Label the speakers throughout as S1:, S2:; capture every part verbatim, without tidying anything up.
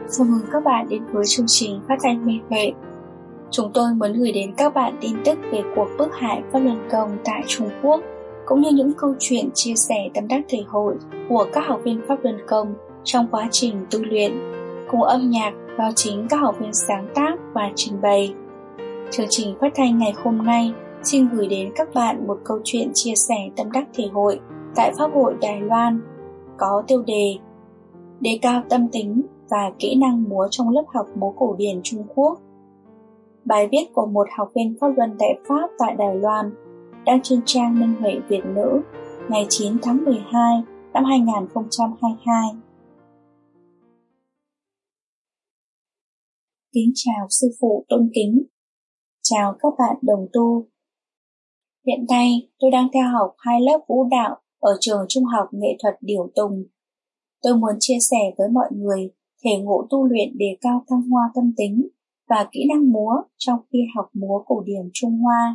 S1: Chào mừng các bạn đến với chương trình phát thanh Minh Huệ. Chúng tôi muốn gửi đến các bạn tin tức về cuộc bức hại Pháp Luân Công tại Trung Quốc, cũng như những câu chuyện chia sẻ tâm đắc thể hội của các học viên Pháp Luân Công trong quá trình tu luyện, cùng âm nhạc do chính các học viên sáng tác và trình bày. Chương trình phát thanh ngày hôm nay xin gửi đến các bạn một câu chuyện chia sẻ tâm đắc thể hội tại Pháp hội Đài Loan, có tiêu đề Đề cao tâm tính và kỹ năng múa trong lớp học múa cổ điển Trung Quốc. Bài viết của một học viên Pháp Luân Đại Pháp tại Đài Loan đăng trên trang Minh Huệ Việt ngữ ngày chín tháng mười hai năm hai nghìn không trăm hai mươi hai. Kính chào sư phụ tôn kính. Chào các bạn đồng tu. Hiện nay tôi đang theo học hai lớp vũ đạo ở trường Trung học Nghệ thuật Điểu Tùng. Tôi muốn chia sẻ với mọi người thể ngộ tu luyện đề cao thăng hoa tâm tính và kỹ năng múa trong khi học múa cổ điển Trung Hoa.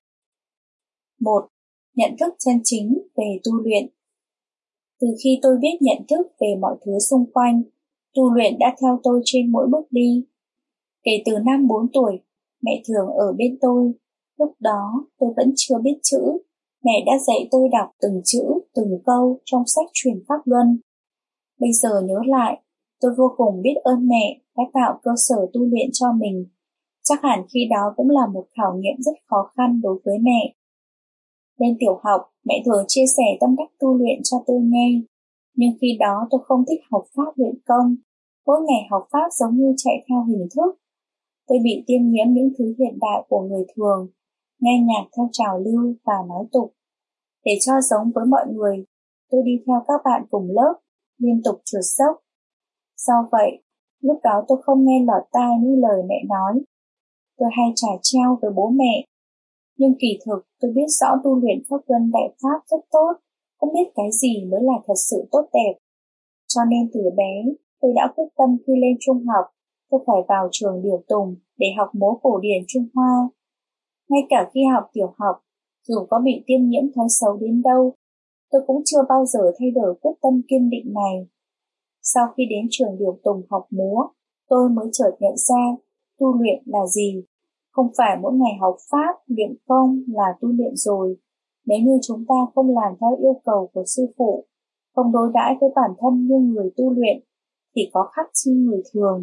S1: một. Nhận thức chân chính về tu luyện. Từ khi tôi biết nhận thức về mọi thứ xung quanh, tu luyện đã theo tôi trên mỗi bước đi. Kể từ năm bốn tuổi, mẹ thường ở bên tôi. Lúc đó tôi vẫn chưa biết chữ. Mẹ đã dạy tôi đọc từng chữ, từng câu trong sách truyền Pháp Luân. Bây giờ nhớ lại, tôi vô cùng biết ơn mẹ đã tạo cơ sở tu luyện cho mình. Chắc hẳn khi đó cũng là một khảo nghiệm rất khó khăn đối với mẹ. Lên tiểu học, mẹ thường chia sẻ tâm đắc tu luyện cho tôi nghe. Nhưng khi đó tôi không thích học pháp luyện công. Mỗi ngày học pháp giống như chạy theo hình thức. Tôi bị tiêm nhiễm những thứ hiện đại của người thường, nghe nhạc theo trào lưu và nói tục. Để cho giống với mọi người, tôi đi theo các bạn cùng lớp, liên tục trượt dốc. Do vậy, lúc đó tôi không nghe lọt tai những lời mẹ nói. Tôi hay trả treo với bố mẹ. Nhưng kỳ thực tôi biết rõ tu luyện Pháp Luân Đại Pháp rất tốt, không biết cái gì mới là thật sự tốt đẹp. Cho nên từ bé, tôi đã quyết tâm khi lên trung học, tôi phải vào trường Điểu Tùng để học múa cổ điển Trung Hoa. Ngay cả khi học tiểu học, dù có bị tiêm nhiễm thói xấu đến đâu, tôi cũng chưa bao giờ thay đổi quyết tâm kiên định này. Sau khi đến trường Điểu Tùng học múa, tôi mới chợt nhận ra tu luyện là gì. Không phải mỗi ngày học pháp, luyện công là tu luyện rồi. Nếu như chúng ta không làm theo yêu cầu của sư phụ, không đối đãi với bản thân như người tu luyện, thì có khác chi người thường.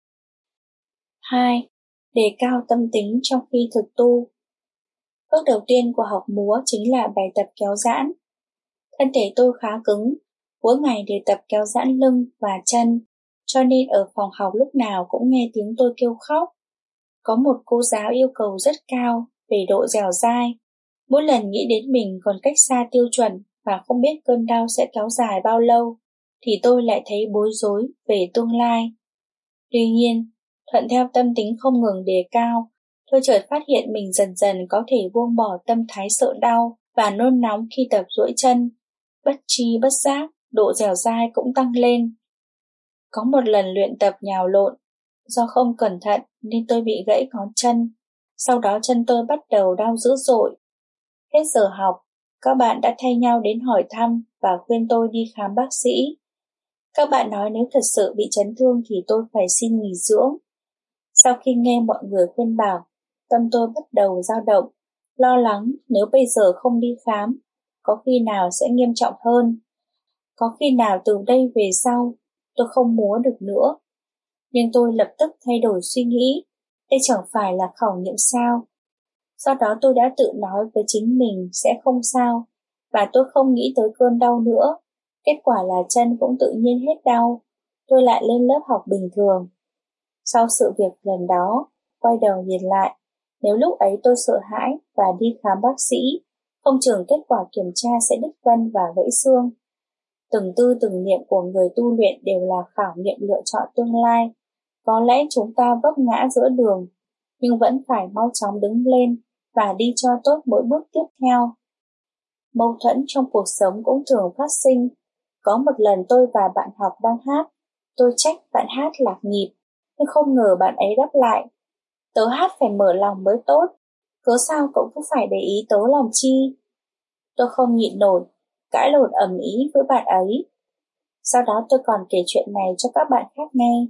S1: hai. Đề cao tâm tính trong khi thực tu. Bước đầu tiên của học múa chính là bài tập kéo giãn. Thân thể tôi khá cứng, mỗi ngày đều tập kéo giãn lưng và chân, cho nên ở phòng học lúc nào cũng nghe tiếng tôi kêu khóc. Có một cô giáo yêu cầu rất cao về độ dẻo dai. Mỗi lần nghĩ đến mình còn cách xa tiêu chuẩn và không biết cơn đau sẽ kéo dài bao lâu, thì tôi lại thấy bối rối về tương lai. Tuy nhiên, thuận theo tâm tính không ngừng đề cao, tôi chợt phát hiện mình dần dần có thể buông bỏ tâm thái sợ đau và nôn nóng khi tập duỗi chân. Bất tri bất giác, độ dẻo dai cũng tăng lên. Có một lần luyện tập nhào lộn, do không cẩn thận nên tôi bị gãy ngón chân. Sau đó chân tôi bắt đầu đau dữ dội. Hết giờ học, các bạn đã thay nhau đến hỏi thăm và khuyên tôi đi khám bác sĩ. Các bạn nói nếu thật sự bị chấn thương thì tôi phải xin nghỉ dưỡng. Sau khi nghe mọi người khuyên bảo, tâm tôi bắt đầu dao động, lo lắng nếu bây giờ không đi khám, có khi nào sẽ nghiêm trọng hơn. Có khi nào từ đây về sau, tôi không múa được nữa. Nhưng tôi lập tức thay đổi suy nghĩ, đây chẳng phải là khảo nghiệm sao. Sau đó tôi đã tự nói với chính mình sẽ không sao, và tôi không nghĩ tới cơn đau nữa. Kết quả là chân cũng tự nhiên hết đau, tôi lại lên lớp học bình thường. Sau sự việc lần đó, quay đầu nhìn lại, nếu lúc ấy tôi sợ hãi và đi khám bác sĩ, không chừng kết quả kiểm tra sẽ đứt gân và gãy xương. Từng tư từng niệm của người tu luyện đều là khảo nghiệm lựa chọn tương lai. Có lẽ chúng ta vấp ngã giữa đường, nhưng vẫn phải mau chóng đứng lên và đi cho tốt mỗi bước tiếp theo. Mâu thuẫn trong cuộc sống cũng thường phát sinh. Có một lần tôi và bạn học đang hát, tôi trách bạn hát lạc nhịp, nhưng không ngờ bạn ấy đáp lại: tớ hát phải mở lòng mới tốt, cớ sao cậu cứ phải để ý tớ làm chi? Tôi không nhịn nổi, cãi lộn ầm ĩ với bạn ấy. Sau đó tôi còn kể chuyện này cho các bạn khác nghe.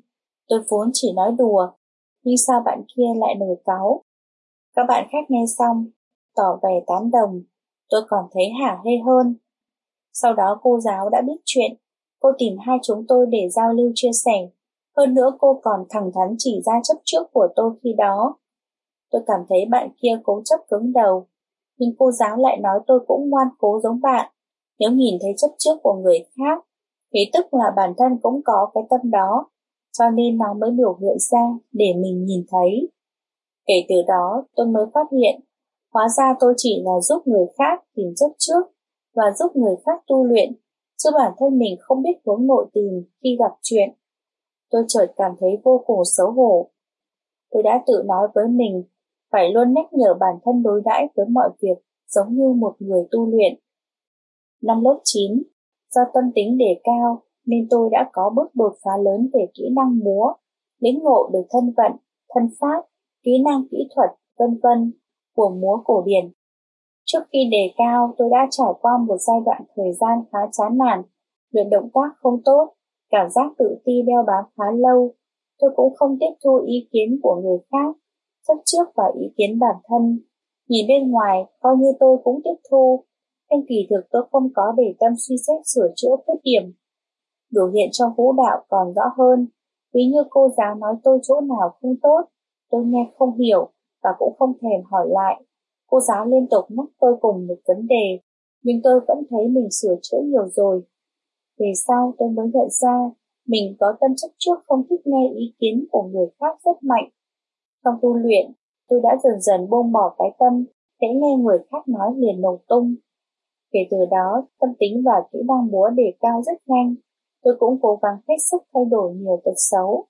S1: Tôi vốn chỉ nói đùa, nhưng sao bạn kia lại nổi cáu. Các bạn khác nghe xong, tỏ vẻ tán đồng, tôi còn thấy hả hê hơn. Sau đó cô giáo đã biết chuyện, cô tìm hai chúng tôi để giao lưu chia sẻ. Hơn nữa cô còn thẳng thắn chỉ ra chấp trước của tôi khi đó. Tôi cảm thấy bạn kia cố chấp cứng đầu, nhưng cô giáo lại nói tôi cũng ngoan cố giống bạn. Nếu nhìn thấy chấp trước của người khác, thì tức là bản thân cũng có cái tâm đó, cho nên nó mới biểu hiện ra để mình nhìn thấy. Kể từ đó tôi mới phát hiện, hóa ra tôi chỉ là giúp người khác tìm chấp trước và giúp người khác tu luyện, chứ bản thân mình không biết hướng nội tìm khi gặp chuyện. Tôi chợt cảm thấy vô cùng xấu hổ. Tôi đã tự nói với mình phải luôn nhắc nhở bản thân đối đãi với mọi việc giống như một người tu luyện. Năm lớp chín, do tâm tính đề cao nên tôi đã có bước đột phá lớn về kỹ năng múa, lĩnh ngộ được thân vận, thân pháp, kỹ năng kỹ thuật, vân vân của múa cổ điển. Trước khi đề cao, tôi đã trải qua một giai đoạn thời gian khá chán nản, luyện động tác không tốt, cảm giác tự ti đeo bám khá lâu. Tôi cũng không tiếp thu ý kiến của người khác, chấp trước vào ý kiến bản thân. Nhìn bên ngoài, coi như tôi cũng tiếp thu, nhưng kỳ thực tôi không có để tâm suy xét sửa chữa khuyết điểm. Biểu hiện trong vũ đạo còn rõ hơn, ví như cô giáo nói tôi chỗ nào không tốt, tôi nghe không hiểu và cũng không thèm hỏi lại. Cô giáo liên tục nhắc tôi cùng một vấn đề, nhưng tôi vẫn thấy mình sửa chữa nhiều rồi. Về sau tôi mới nhận ra, mình có tâm chấp trước không thích nghe ý kiến của người khác rất mạnh. Trong tu luyện, tôi đã dần dần buông bỏ cái tâm, hễ nghe người khác nói liền nổ tung. Kể từ đó, tâm tính và kỹ năng múa đề cao rất nhanh. Tôi cũng cố gắng hết sức thay đổi nhiều tật xấu.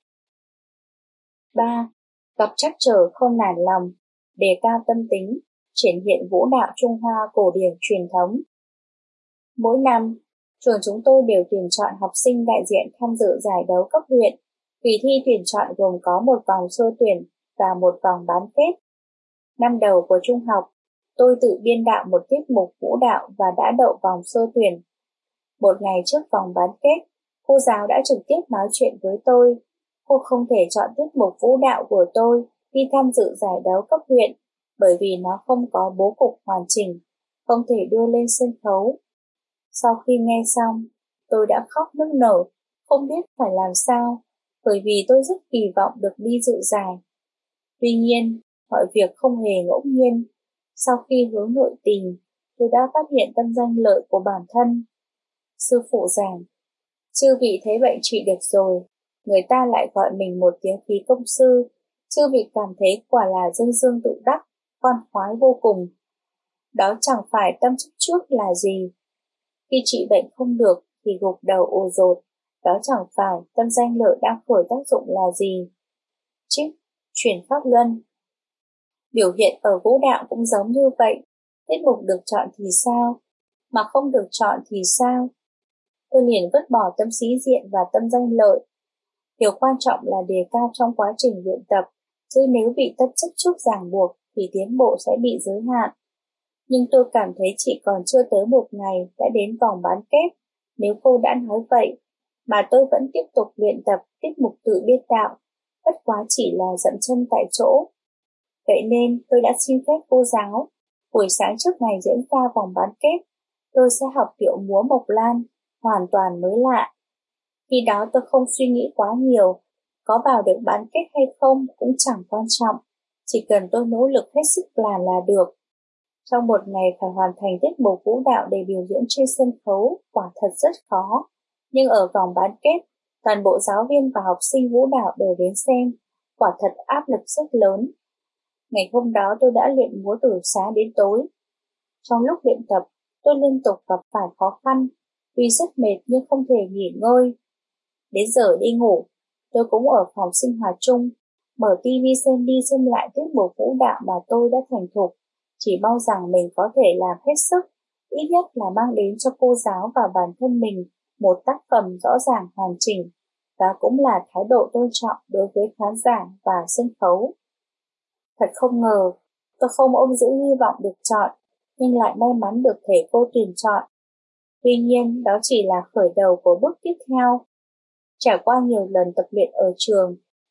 S1: ba. Gặp trắc trở không nản lòng, đề cao tâm tính, triển hiện vũ đạo Trung Hoa cổ điển truyền thống. Mỗi năm, trường chúng tôi đều tuyển chọn học sinh đại diện tham dự giải đấu cấp huyện. Kỳ thi tuyển chọn gồm có một vòng sơ tuyển và một vòng bán kết. Năm đầu của trung học, tôi tự biên đạo một tiết mục vũ đạo và đã đậu vòng sơ tuyển. Một ngày trước vòng bán kết, cô giáo đã trực tiếp nói chuyện với tôi. Cô không thể chọn tiết mục vũ đạo của tôi khi tham dự giải đấu cấp huyện bởi vì nó không có bố cục hoàn chỉnh, không thể đưa lên sân khấu. Sau khi nghe xong, tôi đã khóc nức nở, không biết phải làm sao, bởi vì tôi rất kỳ vọng được đi dự giải. Tuy nhiên, mọi việc không hề ngẫu nhiên. Sau khi hướng nội tìm, tôi đã phát hiện tâm danh lợi của bản thân. Sư phụ giảng, chư vị thấy bệnh trị được rồi, người ta lại gọi mình một tiếng khí công sư. Chư vị cảm thấy quả là dương dương tự đắc, khoan khoái vô cùng. Đó chẳng phải tâm chấp trước là gì. Khi trị bệnh không được thì gục đầu ồ dột, đó chẳng phải tâm danh lợi đang khởi tác dụng là gì. Trích, chuyển pháp luân. Biểu hiện ở vũ đạo cũng giống như vậy, tiết mục được chọn thì sao, mà không được chọn thì sao. Tôi liền vứt bỏ tâm sĩ diện và tâm danh lợi. Điều quan trọng là đề cao trong quá trình luyện tập, chứ nếu bị tất chấp trước ràng buộc thì tiến bộ sẽ bị giới hạn. Nhưng tôi cảm thấy chỉ còn chưa tới một ngày đã đến vòng bán kết. Nếu cô đã nói vậy, mà tôi vẫn tiếp tục luyện tập tiết mục tự biên đạo, bất quá chỉ là dậm chân tại chỗ. Vậy nên tôi đã xin phép cô giáo, buổi sáng trước ngày diễn ra vòng bán kết, tôi sẽ học điệu múa Mộc Lan, hoàn toàn mới lạ. Khi đó tôi không suy nghĩ quá nhiều, có vào được bán kết hay không cũng chẳng quan trọng, chỉ cần tôi nỗ lực hết sức làm là được. Trong một ngày phải hoàn thành tiết mục vũ đạo để biểu diễn trên sân khấu, quả thật rất khó. Nhưng ở vòng bán kết, toàn bộ giáo viên và học sinh vũ đạo đều đến xem, quả thật áp lực rất lớn. Ngày hôm đó tôi đã luyện múa từ sáng đến tối. Trong lúc luyện tập, tôi liên tục gặp phải khó khăn, vì rất mệt nhưng không thể nghỉ ngơi. Đến giờ đi ngủ, tôi cũng ở phòng sinh hoạt chung, mở tivi xem đi xem lại tiết mục vũ đạo mà tôi đã thành thục, chỉ mong rằng mình có thể làm hết sức, ít nhất là mang đến cho cô giáo và bản thân mình một tác phẩm rõ ràng hoàn chỉnh, và cũng là thái độ tôn trọng đối với khán giả và sân khấu. Thật không ngờ, tôi không ôm giữ hy vọng được chọn, nhưng lại may mắn được thầy cô tuyển chọn. Tuy nhiên, đó chỉ là khởi đầu của bước tiếp theo. Trải qua nhiều lần tập luyện ở trường,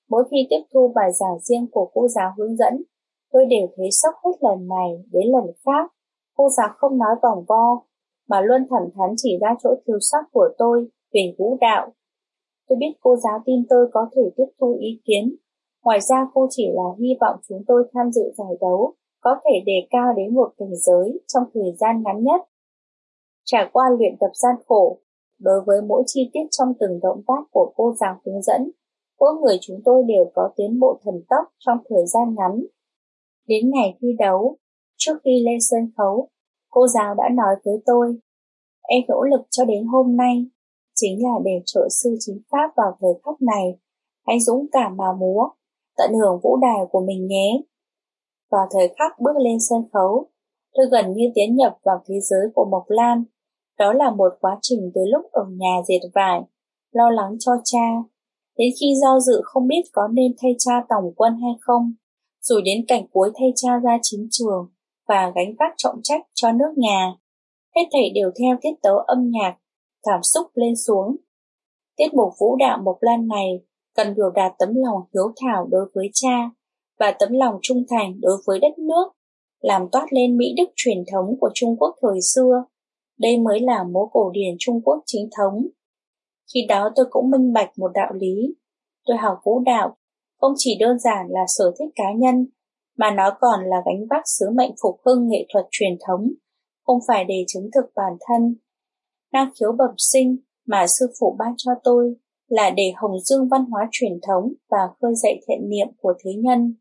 S1: Mỗi khi tiếp thu bài giảng riêng của cô giáo hướng dẫn, tôi đều thấy sốc hết lần này đến lần khác. Cô giáo không nói vòng vo, mà luôn thẳng thắn chỉ ra chỗ thiếu sót của tôi về vũ đạo. Tôi biết cô giáo tin tôi có thể tiếp thu ý kiến. Ngoài ra cô chỉ là hy vọng chúng tôi tham dự giải đấu, có thể đề cao đến một cảnh giới trong thời gian ngắn nhất. Trải qua luyện tập gian khổ, đối với mỗi chi tiết trong từng động tác của cô giáo hướng dẫn, mỗi người chúng tôi đều có tiến bộ thần tốc trong thời gian ngắn. Đến ngày thi đấu, trước khi lên sân khấu, cô giáo đã nói với tôi, em nỗ lực cho đến hôm nay, chính là để trợ sư chính pháp vào thời khắc này. Hãy dũng cảm mà múa, tận hưởng vũ đài của mình nhé. Vào thời khắc bước lên sân khấu, tôi gần như tiến nhập vào thế giới của Mộc Lan. Đó là một quá trình từ lúc ở nhà dệt vải, lo lắng cho cha, đến khi do dự không biết có nên thay cha tổng quân hay không, rồi đến cảnh cuối thay cha ra chiến trường và gánh vác trọng trách cho nước nhà. Hết thảy đều theo tiết tấu âm nhạc, cảm xúc lên xuống. Tiết mục vũ đạo Mộc Lan này cần biểu đạt tấm lòng hiếu thảo đối với cha và tấm lòng trung thành đối với đất nước, làm toát lên mỹ đức truyền thống của Trung Quốc thời xưa. Đây mới là múa cổ điển Trung Quốc chính thống. Khi đó tôi cũng minh bạch một đạo lý. Tôi học vũ đạo không chỉ đơn giản là sở thích cá nhân, mà nó còn là gánh vác sứ mệnh phục hưng nghệ thuật truyền thống, không phải để chứng thực bản thân. Năng khiếu bẩm sinh mà sư phụ ban cho tôi là để hồng dương văn hóa truyền thống và khơi dậy thiện niệm của thế nhân.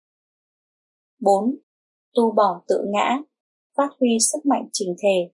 S1: bốn. Tu bỏ tự ngã, phát huy sức mạnh chỉnh thể.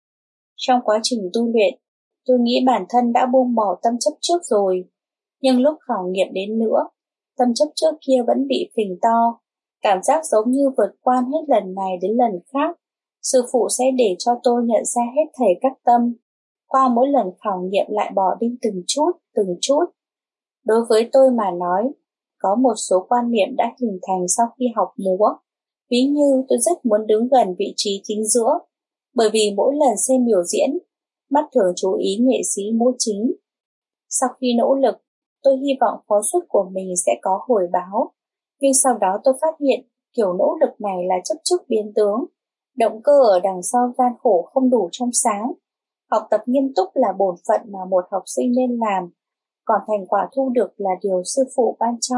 S1: Trong quá trình tu luyện, tôi nghĩ bản thân đã buông bỏ tâm chấp trước rồi, nhưng lúc khảo nghiệm đến nữa, tâm chấp trước kia vẫn bị phình to, cảm giác giống như vượt qua hết lần này đến lần khác. Sư phụ sẽ để cho tôi nhận ra hết thảy các tâm, qua mỗi lần khảo nghiệm lại bỏ đi từng chút, từng chút. Đối với tôi mà nói, có một số quan niệm đã hình thành sau khi học múa, ví như tôi rất muốn đứng gần vị trí chính giữa, bởi vì mỗi lần xem biểu diễn, mắt thường chú ý nghệ sĩ múa chính. Sau khi nỗ lực, tôi hy vọng phó suất của mình sẽ có hồi báo, nhưng sau đó tôi phát hiện kiểu nỗ lực này là chấp trước biến tướng, động cơ ở đằng sau gian khổ không đủ trong sáng. Học tập nghiêm túc là bổn phận mà một học sinh nên làm, còn thành quả thu được là điều sư phụ ban cho.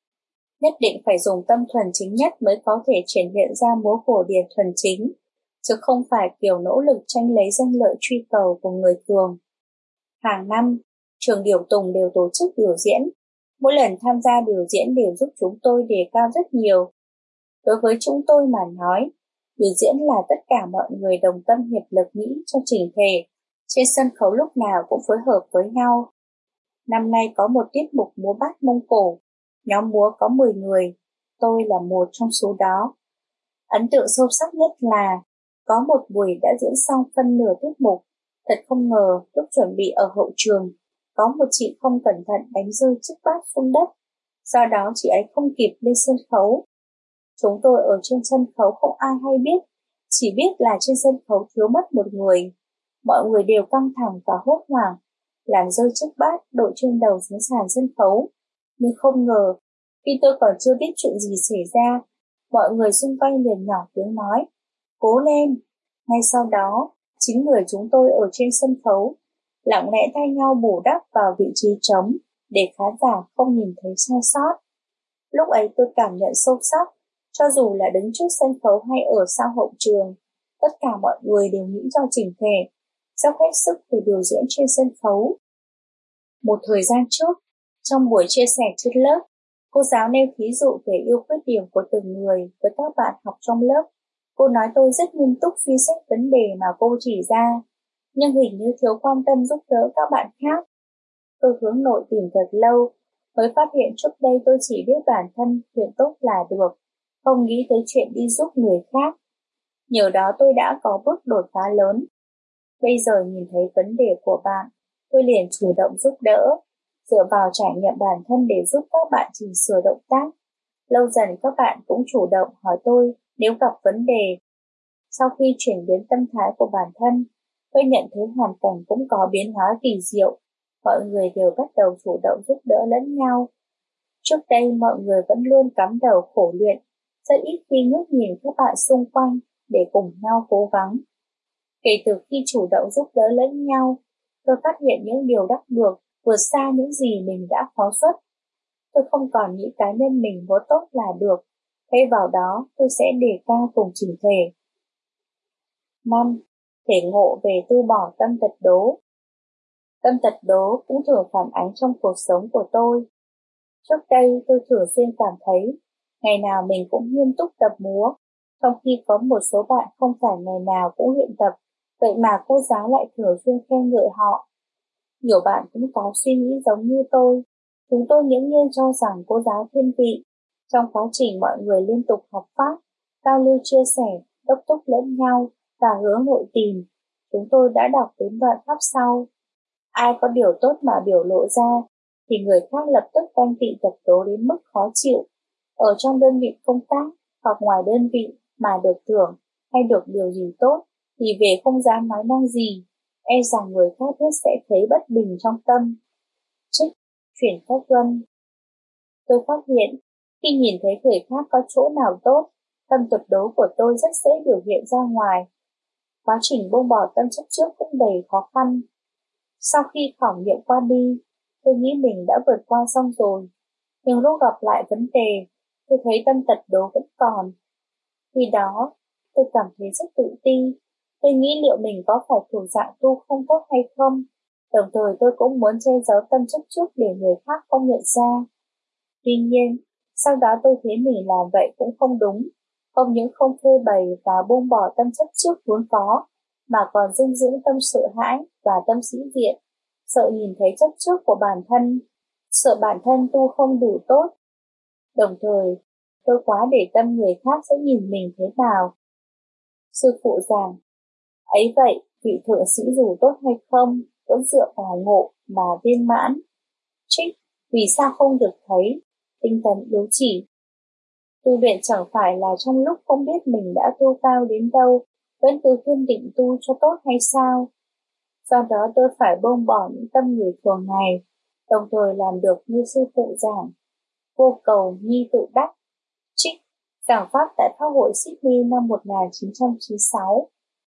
S1: Nhất định phải dùng tâm thuần chính nhất mới có thể triển hiện ra múa cổ điển thuần chính, chứ không phải kiểu nỗ lực tranh lấy danh lợi truy cầu của người thường. Hàng năm, trường Điểu Tùng đều tổ chức biểu diễn. Mỗi lần tham gia biểu diễn đều giúp chúng tôi đề cao rất nhiều. Đối với chúng tôi mà nói, biểu diễn là tất cả mọi người đồng tâm hiệp lực nghĩ cho chỉnh thể, trên sân khấu lúc nào cũng phối hợp với nhau. Năm nay có một tiết mục múa bát Mông Cổ, nhóm múa có mười người, tôi là một trong số đó. Ấn tượng sâu sắc nhất là có một buổi đã diễn xong phân nửa tiết mục. Thật không ngờ lúc chuẩn bị ở hậu trường, có một chị không cẩn thận đánh rơi chiếc bát xuống đất, do đó chị ấy không kịp lên sân khấu. Chúng tôi ở trên sân khấu không ai hay biết, chỉ biết là trên sân khấu thiếu mất một người. Mọi người đều căng thẳng và hốt hoảng, làm rơi chiếc bát đội trên đầu xuống sàn sân khấu. Nhưng không ngờ, khi tôi còn chưa biết chuyện gì xảy ra, mọi người xung quanh liền nhỏ tiếng nói, cố lên. Ngay sau đó, chính người chúng tôi ở trên sân khấu, lặng lẽ thay nhau bù đắp vào vị trí trống để khán giả không nhìn thấy sai sót. Lúc ấy tôi cảm nhận sâu sắc, cho dù là đứng trước sân khấu hay ở sau hậu trường, tất cả mọi người đều nghĩ cho chỉnh thể, dốc hết sức để biểu diễn trên sân khấu. Một thời gian trước, trong buổi chia sẻ trên lớp, cô giáo nêu ví dụ về yêu khuyết điểm của từng người với các bạn học trong lớp. Cô nói tôi rất nghiêm túc suy xét vấn đề mà cô chỉ ra, nhưng hình như thiếu quan tâm giúp đỡ các bạn khác. Tôi hướng nội tìm thật lâu, mới phát hiện trước đây tôi chỉ biết bản thân chuyện tốt là được, không nghĩ tới chuyện đi giúp người khác. Nhờ đó tôi đã có bước đột phá lớn. Bây giờ nhìn thấy vấn đề của bạn, tôi liền chủ động giúp đỡ, dựa vào trải nghiệm bản thân để giúp các bạn chỉnh sửa động tác. Lâu dần các bạn cũng chủ động hỏi tôi nếu gặp vấn đề. Sau khi chuyển biến tâm thái của bản thân, tôi nhận thấy hoàn cảnh cũng có biến hóa kỳ diệu. Mọi người đều bắt đầu chủ động giúp đỡ lẫn nhau. Trước đây mọi người vẫn luôn cắm đầu khổ luyện, rất ít khi ngước nhìn các bạn xung quanh để cùng nhau cố gắng. Kể từ khi chủ động giúp đỡ lẫn nhau, tôi phát hiện những điều đắc được vượt xa những gì mình đã phóng xuất. Tôi không còn nghĩ cá nhân mình có tốt là được, thay vào đó tôi sẽ đề cao cùng chỉnh thể. năm. Thể ngộ về tu bỏ tâm tật đố. Tâm tật đố cũng thường phản ánh trong cuộc sống của tôi. Trước đây tôi thường xuyên cảm thấy ngày nào mình cũng nghiêm túc tập múa, trong khi có một số bạn không phải ngày nào cũng luyện tập, vậy mà cô giáo lại thường xuyên khen ngợi họ. Nhiều bạn cũng có suy nghĩ giống như tôi. Chúng tôi nghiễm nhiên cho rằng cô giáo thiên vị. Trong quá trình mọi người liên tục học pháp, giao lưu chia sẻ, đốc thúc lẫn nhau và hướng nội tìm, chúng tôi đã đọc đến đoạn pháp sau. Ai có điều tốt mà biểu lộ ra, thì người khác lập tức ganh tị tật tố đến mức khó chịu. Ở trong đơn vị công tác hoặc ngoài đơn vị mà được thưởng hay được điều gì tốt, thì về không dám nói năng gì, e rằng người khác biết sẽ thấy bất bình trong tâm. Trích chuyển cách luân. Tôi phát hiện, khi nhìn thấy người khác có chỗ nào tốt, tâm tật đố của tôi rất dễ biểu hiện ra ngoài. Quá trình buông bỏ tâm chấp trước cũng đầy khó khăn. Sau khi khảo nghiệm qua đi, tôi nghĩ mình đã vượt qua xong rồi. Nhưng lúc gặp lại vấn đề, tôi thấy tâm tật đố vẫn còn. Khi đó, tôi cảm thấy rất tự ti. Tôi nghĩ liệu mình có phải thuộc dạng tu không tốt hay không. Đồng thời tôi cũng muốn che giấu tâm chấp trước để người khác không nhận ra. Tuy nhiên, sau đó tôi thấy mình làm vậy cũng không đúng. Không những không phơi bày và buông bỏ tâm chấp trước vốn có, mà còn dung dưỡng tâm sợ hãi và tâm sĩ diện, sợ nhìn thấy chấp trước của bản thân, sợ bản thân tu không đủ tốt. Đồng thời, tôi quá để tâm người khác sẽ nhìn mình thế nào. Sư phụ giảng, ấy vậy, vị thượng sĩ dù tốt hay không, vẫn dựa vào ngộ mà viên mãn. Trích, vì sao không được thấy, tinh tấn yếu chỉ. Tu luyện chẳng phải là trong lúc không biết mình đã tu cao đến đâu, vẫn cứ kiên định tu cho tốt hay sao? Do đó tôi phải buông bỏ những tâm người thường này, đồng thời làm được như sư phụ giảng. Vô cầu nhi tự đắc. Trích, giảng pháp tại Pháp hội Sydney năm một nghìn chín trăm chín mươi sáu.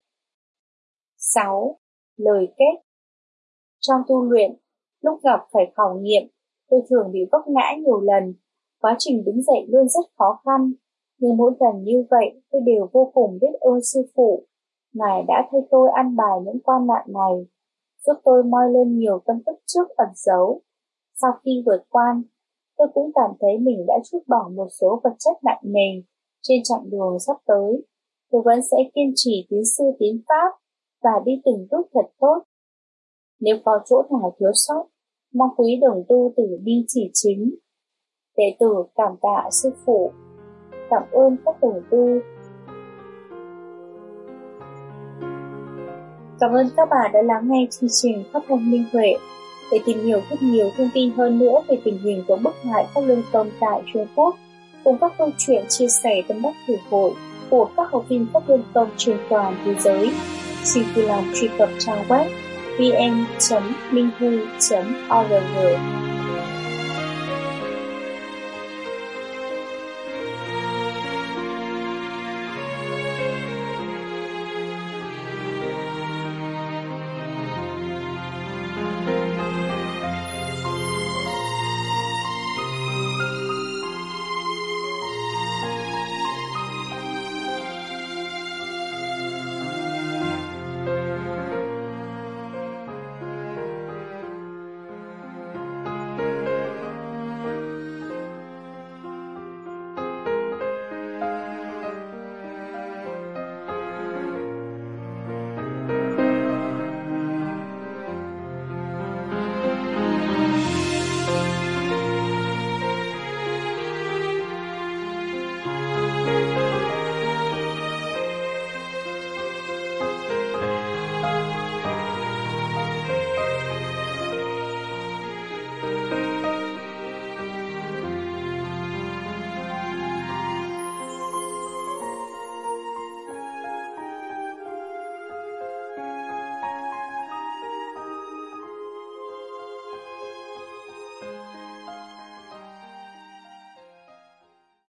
S1: sáu. Lời kết. Trong tu luyện, lúc gặp phải khảo nghiệm, tôi thường bị vấp ngã nhiều lần. Quá trình đứng dậy luôn rất khó khăn, nhưng mỗi lần như vậy tôi đều vô cùng biết ơn sư phụ. Ngài đã thay tôi ăn bài những quan nạn này, giúp tôi moi lên nhiều tâm thức trước ẩn giấu. Sau khi vượt qua, tôi cũng cảm thấy mình đã trút bỏ một số vật chất nặng nề. Trên chặng đường sắp tới, tôi vẫn sẽ kiên trì tiến sư tiến pháp và đi từng bước thật tốt. Nếu có chỗ nào thiếu sót, mong quý đồng tu tử bi chỉ chính. Đệ tử cảm tạ sư phụ, cảm ơn các đồng tu. Cảm ơn các bạn đã lắng nghe chương trình Pháp Thanh Minh Huệ. Để tìm hiểu rất nhiều thông tin hơn nữa về tình hình của bức hại Pháp Luân Công tại Trung Quốc, cùng các câu chuyện chia sẻ tâm đắc thể hội của các học viên Pháp Luân Công trên toàn thế giới, xin vui lòng truy cập trang web vê en chấm minh hu chấm org.